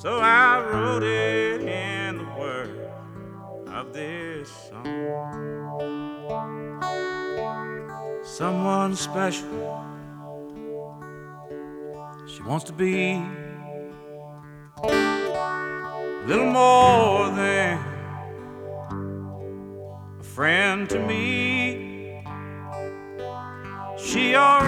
So I wrote it in the words of this song. Someone special, she wants to be a little more than a friend to me. She already